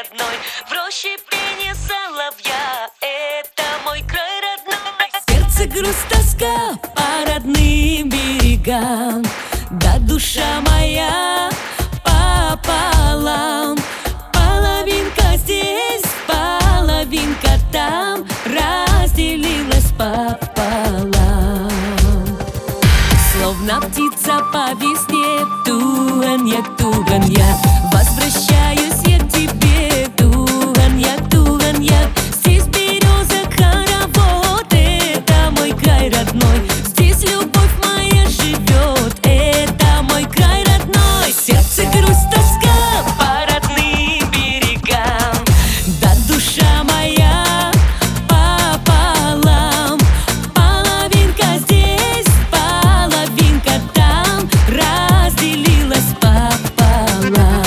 родной, в роще пение соловья. Это мой край родной. Сердце грусть, тоска по родным берегам, да душа моя пополам. Половинка здесь, половинка там, разделилась пополам. Словно птица по весне, туганья, туганья, возвращаюсь я к тебе, туганья, туганья. Здесь береза, хоровод, это мой край родной, здесь любовь моя живет, это мой край родной. Сердце грусть, тоска по родным берегам, да душа моя пополам. Половинка здесь, половинка там, разделилась пополам.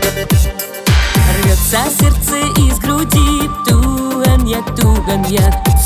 Рвется сердце из груди, туганья, туганья.